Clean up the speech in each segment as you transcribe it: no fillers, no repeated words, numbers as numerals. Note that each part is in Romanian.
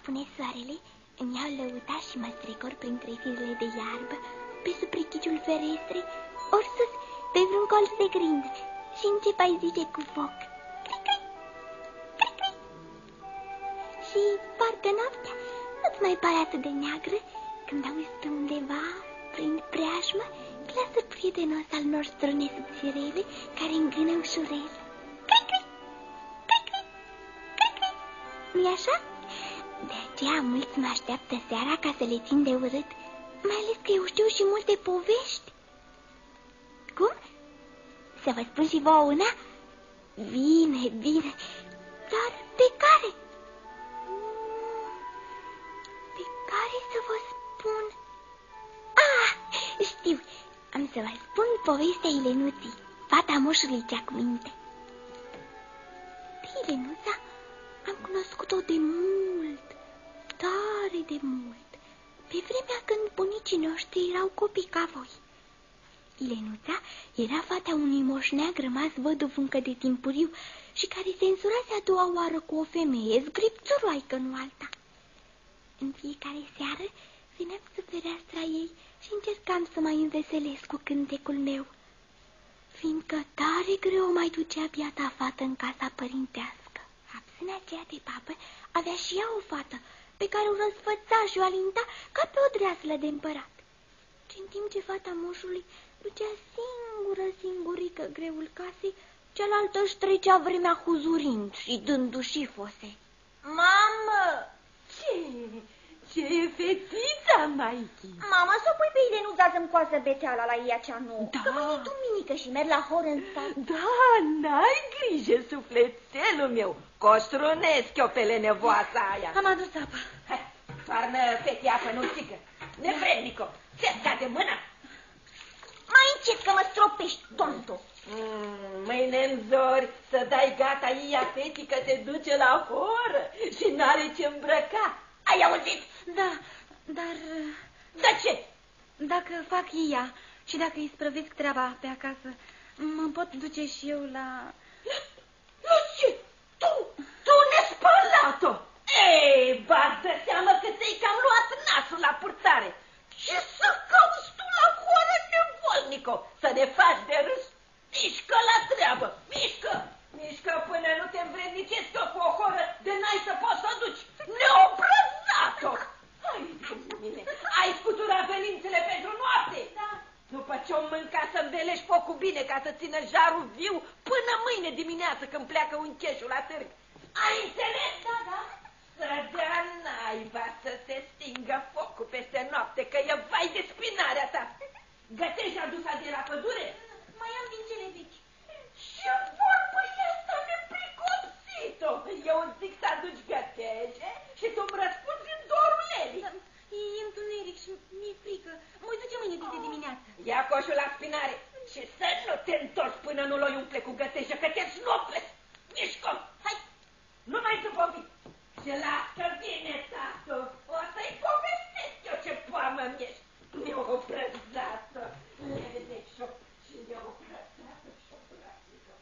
apune soarele, îmi iau lăuta și mă strecor printre firele de iarbă, pe sub prichiciul ferestrei, ori sus, pe vreun colț de grind, și încep a-i zice cu foc: cri-cri, cri-cri. Și parcă noaptea nu-ți mai pare atât de neagră când auzi pe undeva, prin preajmă, glasul prietenos al nostru nesubțirele, care îngână ușurel: cri-cri, cri-cri, cri-cri. Nu-i așa? De aceea mulți mă așteaptă seara ca să le țin de urât, mai ales că eu știu și multe povești. Cum? Să vă spun și vouă una? Bine, bine, dar pe care? Pe care să vă spun? Ah, știu, am să vă spun povestea Ilenuții, fata moșului cea cu minte. Pe Ilenuța am cunoscut-o de mult, tare de mult, pe vremea când bunicii noștri erau copii ca voi. Ilenuța era fata unui moșneag rămas văduv încă de timpuriu și care se însurase a doua oară cu o femeie, zgripțuroaică, nu alta. În fiecare seară veneam sub fereastra ei și încercam să mai înveselesc cu cântecul meu, fiindcă tare greu mai ducea biata fată în casa părintească. Absâna aceea de babă avea și ea o fată, pe care o răsfăța și o alinta ca pe o dreaslă de împărat. Și în timp ce fata moșului ducea singurică greul casei, cealaltă își trecea vremea huzurind și dându-și fose. Mamă! Ce e fetița, Maichi? Mama, să o pui pe Ilenuța să-mi coasă beteala la ea cea nouă. Da. Că mâine e duminică și merg la hor în sat. Da, n-ai grijă, sufletelul meu. Coștronesc eu pe lenevoasa aia. Am adus apă. Hai, toarnă fetii apă, nu țică. Nevrednico, ți-a de mână. Mai încet că mă stropești, Donto. Mâine-n zori să dai gata ea fetii că te duce la horă și n-are ce îmbrăca. Ai auzit? Da, dar... Da ce? Dacă fac ea și dacă îi sprăvesc treaba pe acasă, mă pot duce și eu la... La ce? Tu nespălat-o! Ei, ba, dă seamă că ți-ai cam luat nasul la purtare. Ce să cauți tu la horă, nevolnico? Să ne faci de râs? Mișcă la treabă, mișcă! Mișcă până nu te învrednicesc eu cu o horă de n-ai să poți să o duci. Neobrăzat-o! Hai de mine, ai scuturat venințele pentru noapte? Da. După ce o mânca să îmbelești focul bine ca să țină jarul viu până mâine dimineață când pleacă uncheșul la târg. Ai înțeles? Da, da. Să dea naiba să se stingă focul peste noapte, că e vai de spinarea ta. Gătești adusa de la pădure? Mai am din cele vechi. Ce vorbă e asta nepricopsit-o? Eu zic să aduci găteșe și tu-mi răspunzi în dorul Leli. E întuneric și mi-e frică. Mă duce mâine de dimineață. Ia coșul la spinare și să nu te întorci până nu l-o umple cu găteșe, că te snopesc. Mișcă! Hai! Nu mai zăbovi! Și lasă bine, tatu! O să-i povestesc eu ce poamă-mi ești! Neobrăzată! Levedeșo și neobrăzată șobratică!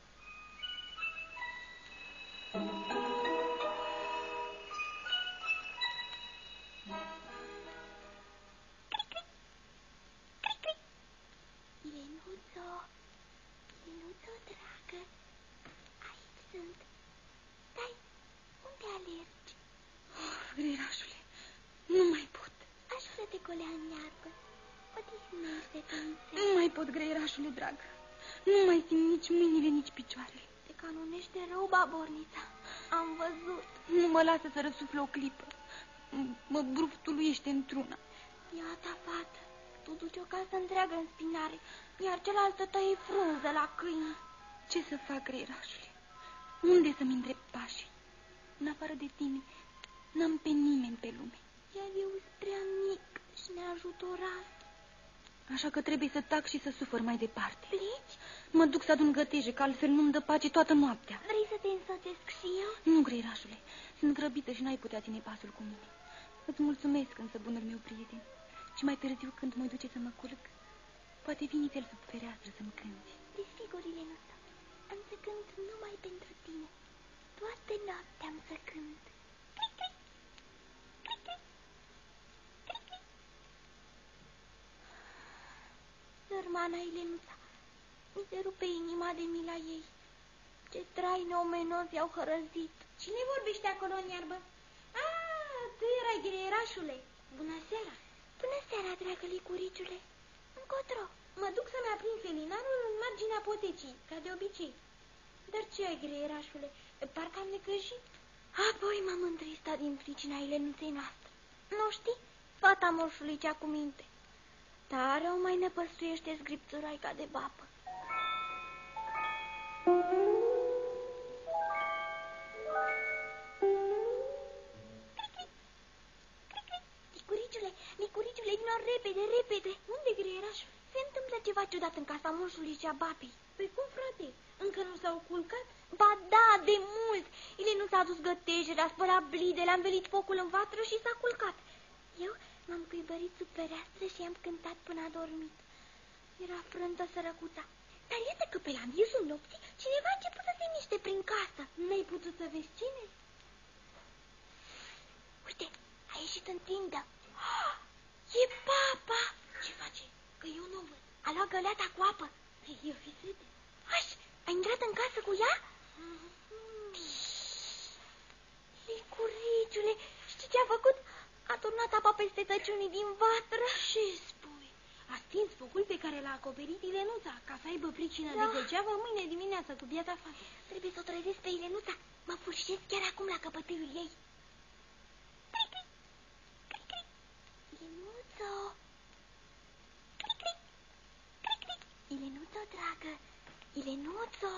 Ilenuțo, dragă, aici sunt. Stai, unde alergi? Grirașule, nu mai pot. Aș vrea de golea în iarbă. Odihnește-te însă. Nu mai pot, grirașule drag. Nu mai simt nici mâinile, nici picioarele. Te canunește rău, babornița. Am văzut. Nu mă lasă să răsuflă o clipă. Mă bruftuluiește într-una. Iată, fată, tu duci o casă întreagă în spinare, iar cealaltă tăie frunză la câini. Ce să fac, grirașule? Unde să-mi îndrept pașii? În afară de tine, n-am pe nimeni pe lume. Iar eu sunt prea mic și neajutorat. Așa că trebuie să tac și să sufăr mai departe. Pleci? Mă duc să adun găteje, că altfel nu-mi dă pace toată noaptea. Vrei să te însoțesc și eu? Nu, greirașule, sunt grăbită și n-ai putea ține pasul cu mine. Îți mulțumesc însă, bunul meu prieten. Și mai târziu, când mă duce să mă culc, poate vine el sub fereastră să-mi cânti. Desfigurile noastre, am să cânt numai pentru tine. Toată noaptea am să cânt. Clic, clic. Sărmana Ilenuța, mi se rupe inima de mila ei. Ce trai neomenos i-au hărăzit. Cine vorbește acolo în iarbă? Tu erai greierașule. Bună seara. Bună seara, dragă licuriciule. Încotro. Mă duc să-mi aprind felinarul în marginea potecii, ca de obicei. Dar ce ai, greierașule? Parcă am necăjit. Apoi m-am întristat din pricina Ilenuței noastre. Nu știi? Fata moșului cea cu minte. Tare o mai nepăstuiește scripțuraica de babă. Licuriciule, vino repede, repede. Unde, greierașul? Se întâmplă ceva ciudat în casa moșului cea babei. Păi cum, frate? Încă nu s-au culcat? Ba da, de mult. Ele nu s-a dus gătejele, a spălat blidele, a învelit focul în vatră și s-a culcat. Eu m-am cuibărit sub fereastră și am cântat până a dormit. Era frântă sărăcuța. Dar iată că pe la miezul nopții cineva a început să se miște prin casă. N-ai putut să vezi cine? Uite, a ieșit în tindă. E papa! Ce face? Că eu nu văd. A luat găleata cu apă. Eu fi sete. Ai intrat în casă cu ea? Licuriciule, știi ce a făcut? A turnat apa peste tăciunii din vatră. Ce spui? A stins focul pe care l-a acoperit Ilenuța, ca să aibă pricină de degeaba mâine dimineață cu biata fată. Trebuie să o trezesc pe Ilenuța. Mă furșesc chiar acum la căpătâiul ei. Cric-cric, cric-cric. Ilenuțo. Cric-cric, cric-cric. Ilenuțo, dragă. Ilenuțo.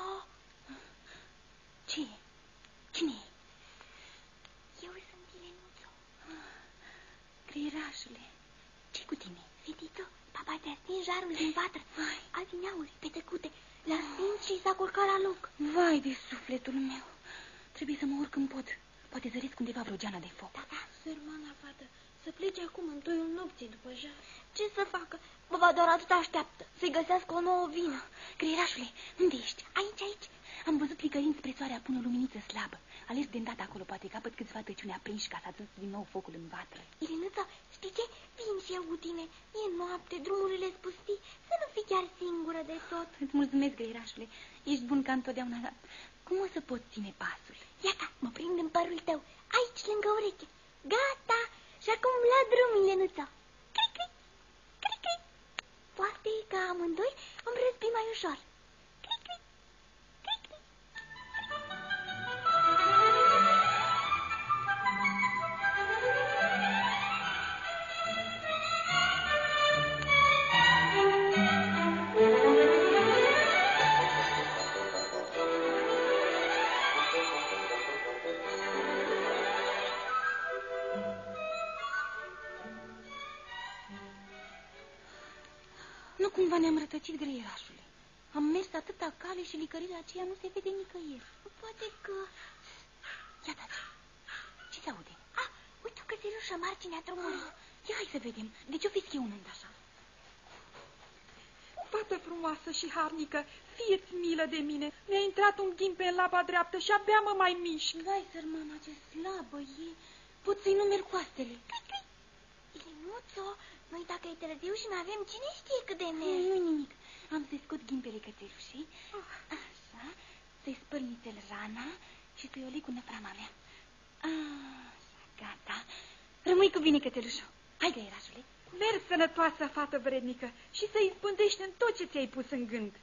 Ce e? Cine e? Eu sunt Ilenuțo. Greierașule, ce cu tine? Fetițo, papa ți-a stins jarul din vatră. Adineauri, pe tăcute. L-a stins și s-a culcat la loc. Vai de sufletul meu. Trebuie să mă urc când pot. Poate zăresc undeva vreo geană de foc. Da. Sărmana fată, să plece acum în toiul nopții după jar. Ce să facă? Baba doar atât așteaptă. Să-i găsească o nouă vină. Greierașule, unde ești? Aici. Am văzut plicărind spre soare apun o luminiță slabă. Alerg de îndată acolo, poate capăt câțiva tăciuni aprinși ca să aduc din nou focul în vatră. Ilenuța, știi ce? Vin și eu cu tine. E noapte, drumurile spustii. Să nu fii chiar singură de tot. Îți mulțumesc, greierașule. Ești bun ca întotdeauna, dar cum o să pot ține pasul? Iată, mă prind în părul tău. Aici, lângă ureche. Gata. Și acum la drum, Ilenuța. Cric-cric, cric-cric. Poate că amândoi îmi răspi mai ușor. Cric-cric, cric-cric. Nu cumva ne-am rătăcit, greierașule. Am mers atâta cale și licărirea aceea nu se vede nicăieri. Poate că... Ia taci. Ce se aude? Uite o cățelușă marginea drumului. Ia hai să vedem. De ce-o fi schiunând așa? Fată frumoasă și harnică, fie-ți milă de mine. Mi-a intrat un ghimpe în laba dreaptă și abia mă mai mișc. Vai, sărmana, ce slabă e. Pot să-i numeri coastele. Ilenuțo, noi dacă e târziu și n-avem, cine știe cât de merg? Nu nimic. Am să-i scot ghimpele cățelușii. Așa. Să-i spăl nițel rana și să-i oli cu năprama mea. Așa, gata. Rămâi cu bine, cățelușul. Hai, greierașule. Merg sănătoasă, fată vrednică, și să izbândești în tot ce ți-ai pus în gând.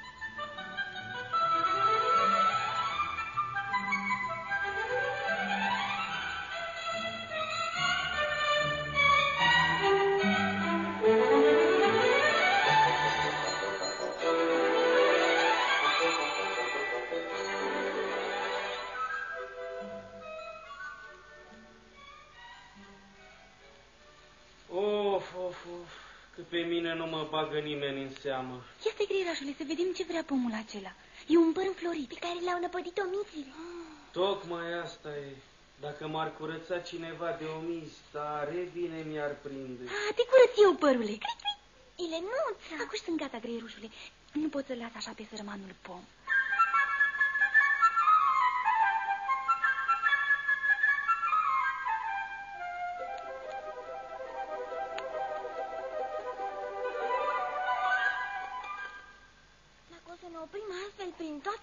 Că pe mine nu mă bagă nimeni în seamă. Ia stai, greierașule, să vedem ce vrea pomul acela. E un păr înflorit. Pe care le-au năpădit omițile. Tocmai asta e. Dacă m-ar curăța cineva de omizi, tare bine mi-ar prinde. Te curăț eu, părule. Ilenuța! Acum sunt gata, greierușule. Nu pot să-l las așa pe sărmanul pom.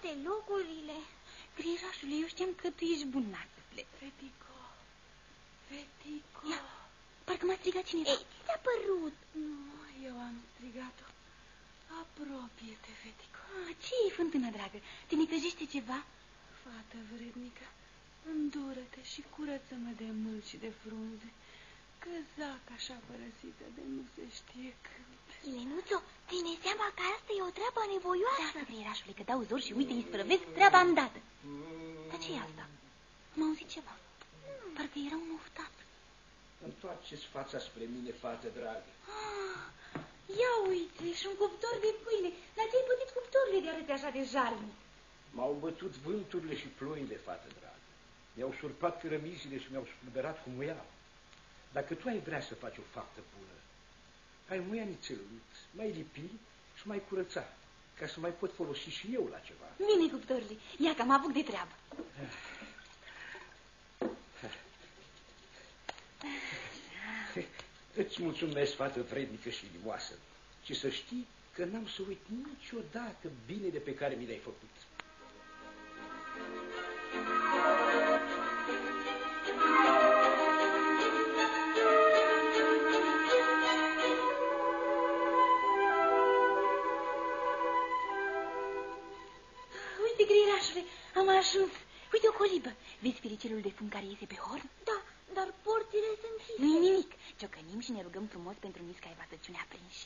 toate locurile. Greierașule, eu știam că tu ești bun la suflet. Fetico, Fetico. Ia, parcă m-a strigat cineva. Ei, ți-a părut? Nu, eu am strigat-o. Apropie-te, Fetico. Ce e, fântână dragă? Te necăjește ceva? Fată vrednică, îndură-te și curăță-mă de mâl și de frunze, că zac așa părăsită de nu se știe când. Ilenuțo, ține seama că asta e o treabă nevoioasă. Lasă, greierașule, că dau zor și uite, îi sprăvesc treaba îndată. Dar ce e asta? Am auzit ceva. Parcă era un oftat. Întoarceți fața spre mine, fată dragă. Ia uite, și un cuptor de pâine. Dar ți-ai pătit cuptorile de arăți așa de jarnic? M-au bătut vânturile și ploile, fată dragă. Mi-au surpat cărămizile și mi-au spulberat cu muiaua. Dacă tu ai vrea să faci o faptă bună, ai muia nițelut, mai lipi și mai curăța, ca să mai pot folosi și eu la ceva. Bine, cuptorile, ia că am avut de treabă. Îți mulțumesc, fată vrednică și inimoasă, și să știi că n-am să uit niciodată binele pe care mi l-ai făcut. Uite, greierașule, am ajuns. Uite o colibă. Vezi firicelul de fum care iese pe horn? Da, dar porțile sunt închise. Nu-i nimic. Ciocănim și ne rugăm frumos pentru nisca ai vatăciune aprinși.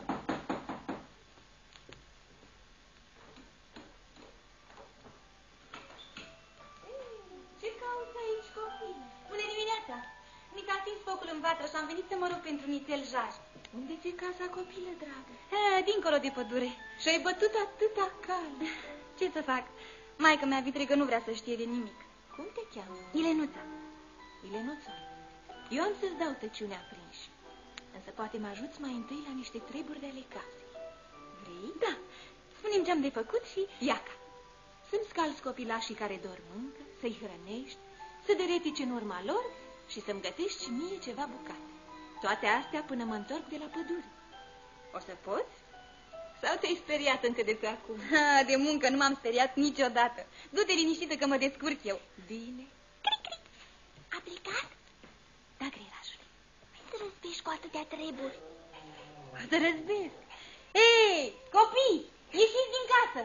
Ce cauți aici, copii? Bună dimineața! Nica a stins focul în vatră și am venit să mă rog pentru nițel jar. Unde ți-e casa, copilă dragă? Dincolo de pădure. Și-ai bătut atâta cal. Ce să fac? Maică mea vitregă nu vrea să știe de nimic. Cum te cheamă? Ilenuța. Ilenuță, eu am să-ți dau tăciunea aprinși, însă poate mă ajuți mai întâi la niște treburi de ale casei. Vrei? Da. Spune-mi ce-am de făcut și iaca. Să-mi scalzi copilașii care dorm încă, să-i hrănești, să deretici în urma lor și să-mi gătești și mie ceva bucate. Toate astea până mă întorc de la pădure. O să poți? Sau te-ai speriat încă de pe acum? De muncă nu m-am speriat niciodată. Du-te liniștită că mă descurc eu. Bine. Cric, cric. A plecat? Da, greierașule. Hai să răzbești cu atâtea treburi. Să răzbesc. Ei, copii, ieșiți din casă.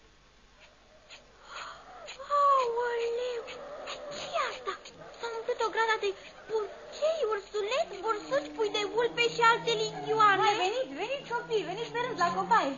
Aoleu! Ce-i asta? S-a umplut o grada de purcei, ursuleți, bursuci, pui de vulpe și alte lingioane. Hai, veniți, copii, veniți pe rând la copaie.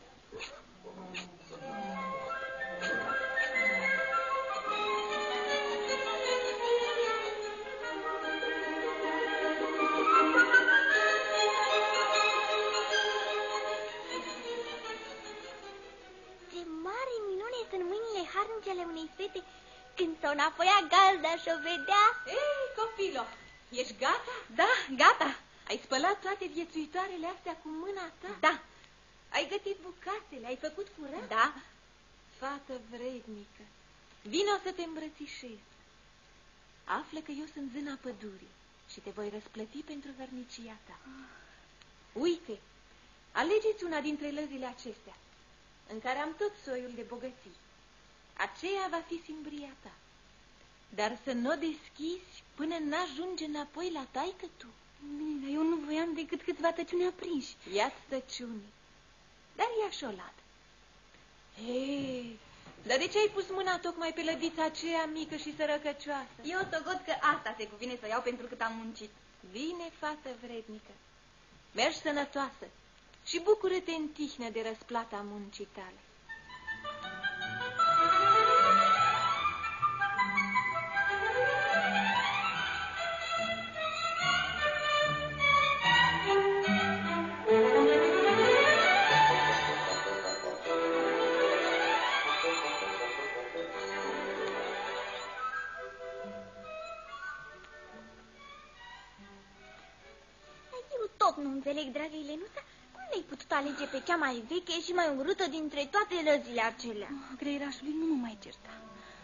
Ce mare minune sunt mâinile harnicele unei fete când s-o înapoia gazda și-o vedea. Ei, copilo, ești gata? Da, gata. Ai spălat toate viețuitoarele astea cu mâna ta? Da, Ai gătit bucatele, ai făcut curat? da. Fată vrednică, vino să te îmbrățișez. Află că eu sunt zâna pădurii și te voi răsplăti pentru hărnicia ta. Uite, alegeți una dintre lăzile acestea, în care am tot soiul de bogății. Aceea va fi simbria ta. Dar să nu o deschizi până n-ajunge înapoi la taică tu. Bine, dar eu nu voiam decât câțiva tăciuni aprinși. Ia-ți tăciune, dar ia și o lată. Hei, dar de ce ai pus mâna tocmai pe lădița aceea mică și sărăcăcioasă? Eu socot că asta se cuvine să iau pentru cât am muncit. Bine, fată vrednică, mergi sănătoasă și bucură-te în tihnă de răsplata muncii tale. Eu tot nu înțeleg, dragă Ilenuța, cum le-ai putut alege pe cea mai veche și mai urâtă dintre toate lăzile acelea? Greierașului, nu mă mai certa.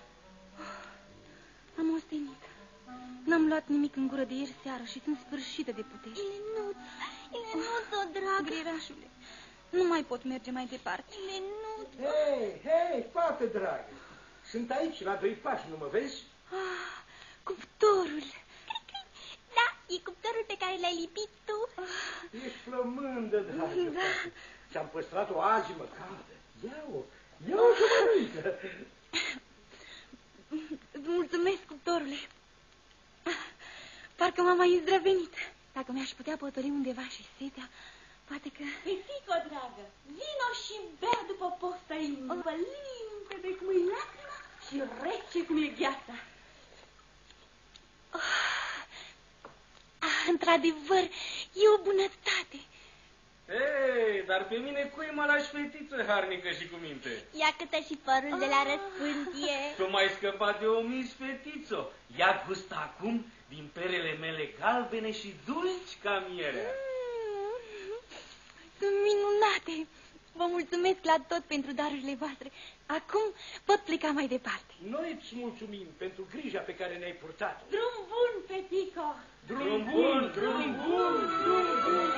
Am ostenit. N-am luat nimic în gură de ieri seară și sunt sfârșită de puteți. Ilenuța, Ilenuța, dragă. Greierașule, nu mai pot merge mai departe. Ilenuța. înăuntru. Hei, fată dragă, sunt aici, la 2 pași, nu mă vezi? Cuptorul. Da, e cuptorul pe care l-ai lipit tu. Ești flămândă, dragă fată. Ți-am păstrat-o azi măcată. Ia-o să mănâncă. Îți mulțumesc, cuptorule. Parcă m-am mai îndrăvenit. Dacă mi-aș putea potoli undeva și setea, poate că... Fetico, dragă, vino și bea după posta inimă, limpede cum e lacrima și rece cum e gheața. Într-adevăr, e o bunătate. Ei, dar pe mine cui mă lași, fetiță harnică și cu minte? Ia câtă și părul de la răspântie. Tu m-ai scăpat de omis, fetițo. Ia gustă acum din perele mele galbene și dulci ca mierea. Sunt minunate. Vă mulțumesc la tot pentru darurile voastre. Acum pot pleca mai departe. Noi îți mulțumim pentru grija pe care ne-ai purtat. Drum bun, Fetico! Drum bun, drum bun, drum bun!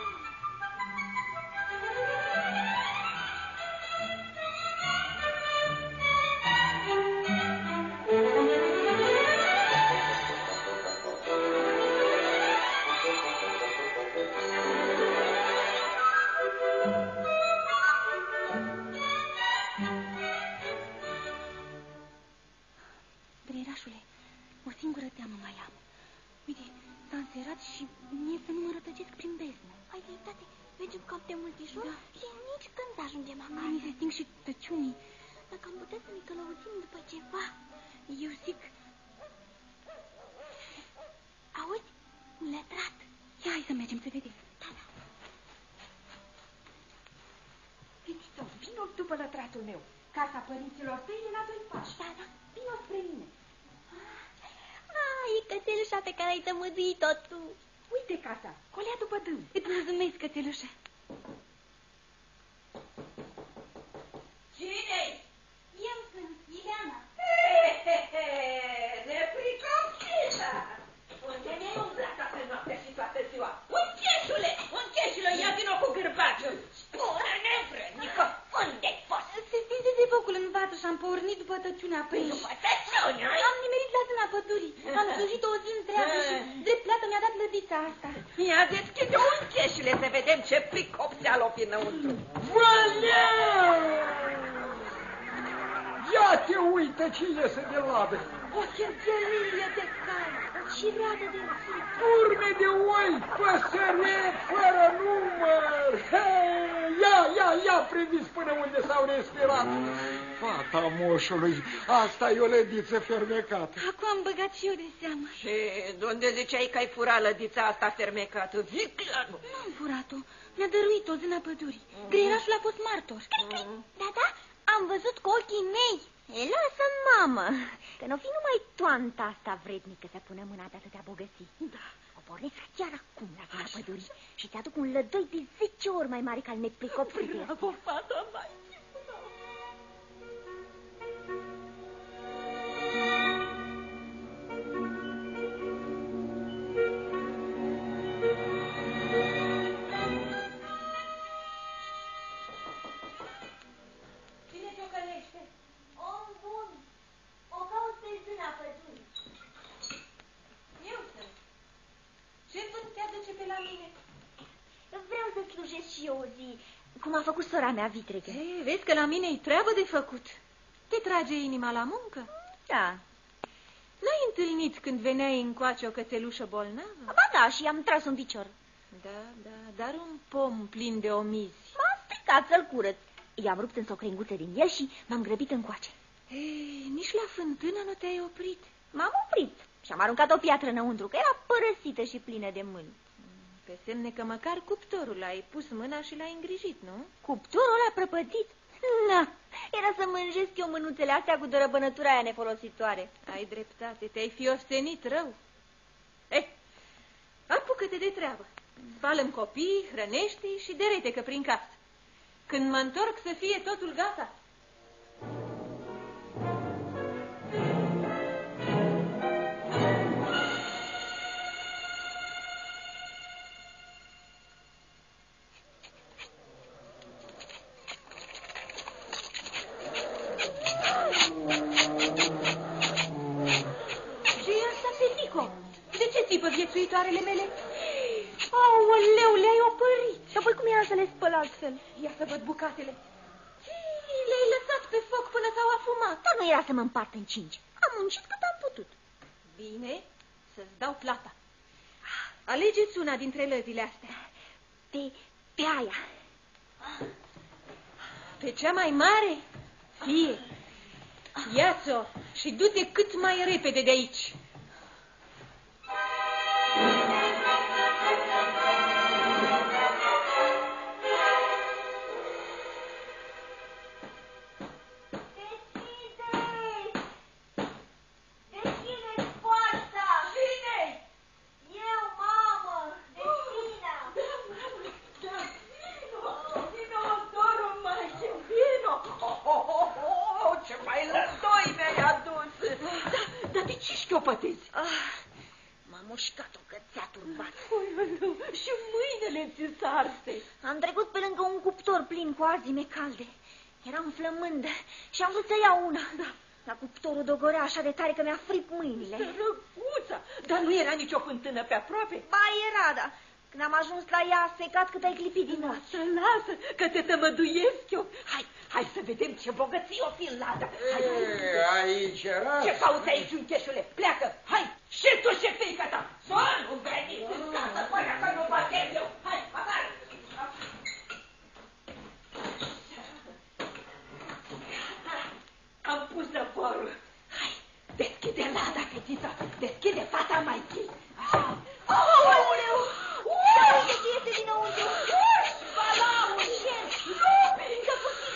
Greierașule, o singură teamă mai am. Uite, s-a înserat și mie să nu mă rătăcesc prin beznă. Ai dreptate, mergem cam de multișor și nici când ajungem acasă. Mi se sting și tăciunii. Dacă am putea să ne călăuzim după ceva. Eu zic, Auzi, un lătrat. ia hai să mergem să vedem. Fetico, vino după lătratul meu. Casa părinților tăi e la 2 pași. Da. Vino spre mine. E cățelușa pe care ai tămăduit-o tu. Uite casa, colea după dâm. Îți mulțumesc, cățelușă. Cine-i? Eu sunt Ileana. Nepricopsită! Unde ne-ai umblat toată noaptea și toată ziua? Uncheșule, ia vino cu gârbaciul. Spune-ne, vrednică, unde-ai fost? Se stinsese focul în vatră și am pornit după tăciunea aprinsă. După tăciune? Am nimerit la zâna pădurii. Am slujit o zi întreagă și drept plată mi-a dat lădița asta. Ia deschide uncheșule să vedem ce pricopseală o fi înăuntru. Valeu! Ia te uită cine se de ladă! O chergelilie de cal, o cireadă de țip. Urme de oi, păsăret fără număr! Hei, ia priviți până unde s-au respirat! Fata moșului, asta e o lădiță fermecată. Acum am băgat și eu de seamă. Și de unde ziceai că ai furat lădița asta fermecată? Vicleanu! Nu am furat-o. Mi-a dăruit-o zâna pădurii. Greierașul a fost martor. Da, am văzut cu ochii mei. E, lasă, mamă, că n-o fi numai toanta asta vrednică să pună mâna de atâtea bogății. Da. O pornesc chiar acum la zona pădurii și ți-aduc un lădoi de 10 ori mai mare ca al nepricopsite. Bravo, fata mai. Și eu o zi, cum a făcut sora mea vitregă. Ei, vezi că la mine-i treabă de făcut. Te trage inima la muncă? Da. N-ai întâlnit când veneai încoace o cățelușă bolnavă? Ba da, și i-am tras un picior. Da, dar un pom plin de omizi. M-a stricat să-l curăț. I-am rupt însă o crenguță din el și m-am grăbit încoace. Ei, nici la fântână nu te-ai oprit. M-am oprit și am aruncat o piatră înăuntru, că era părăsită și plină de mâini. Pe semne că măcar cuptorul ai pus mâna și l-ai îngrijit, nu? Cuptorul ăla prăpătit? Na, era să mânjesc eu mânuțele astea cu dărăbănătura aia nefolositoare. Ai dreptate, te-ai fi ostenit rău. Apucă-te de treabă. Spală-mi copii, hrănește-i și deretecă prin casă. Când mă întorc să fie totul gata. locuitoarele mele. Aoleu, le-ai opărit. Și apoi cum era să le spăl altfel? Ia să văd bucatele. Le-ai lăsat pe foc până s-au afumat. Dar nu era să mă împart în 5. Am muncit cât am putut. Bine, să-ți dau plata. Alegeți una dintre lăzile astea. Pe aia. Pe cea mai mare? Fie. Ia-ți-o și du-te cât mai repede de aici. M-a mușcat o cățea turbat. Și mâinile ți s-arse. Am trecut pe lângă un cuptor plin cu arzime calde. Eram flămândă și am vrut să iau una. Dar cuptorul dogorea așa de tare că mi-a fript mâinile. Răguța, dar nu era nicio fântână pe aproape. Ba, era, da. Când am ajuns la ea, a secat cât ai clipit din ochi. Lasă, că te tămăduiesc eu. Hai să vedem ce bogății o fi în ladă. Aici era? Ce cauți aici, uncheșule? Pleacă, hai! Și tu și fiica ta! Să nu veniți în casă până că nu batem eu! Hai, afară! Am pus zăvorul. Hai, deschide lada, fetița! Deschide fata mai întâi! Aoleu! Uite ce este dinăuntru! Balaul! Lupi! Să puțin!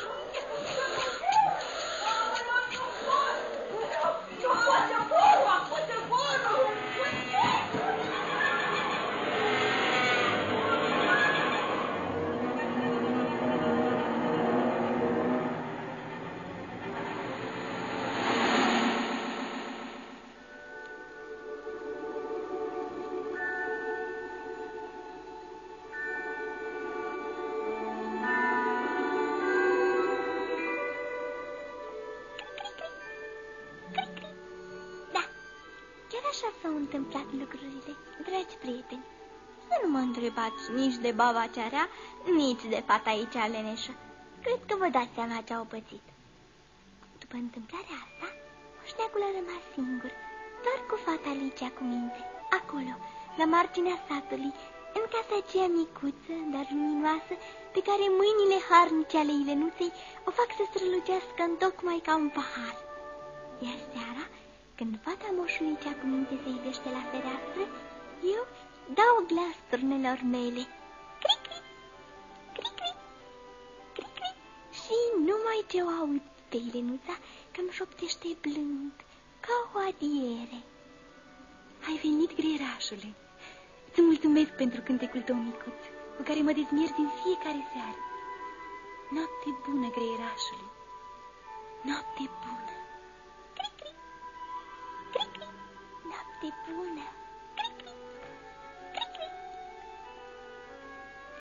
Așa s-au întâmplat lucrurile, dragi prieteni. Să nu mă întrebați nici de baba cea rea, nici de fata aici leneșă. Cred că vă dați seama ce au pățit. După întâmplarea asta, moșneacul a rămas singur, doar cu fata Licia cu minte, acolo, la marginea satului, în casa aceea micuță, dar luminoasă, pe care mâinile harnice ale Ilenuței o fac să strălucească întocmai ca un pahar. Iar seara, când fata moșului cea cu minte se ivește la fereastră, eu dau glas turnelor mele. Cri-cri, cri-cri, cri-cri. Și numai ce o aud pe Ilenuța că-mi șoptește blând, ca o adiere. Ai venit, greierașule. Îți mulțumesc pentru cântecul tău micuț, cu care mă dezmierzi în fiecare seară. Noapte bună, greierașule. Noapte bună. Cri-cri, cri-cri, noapte bună.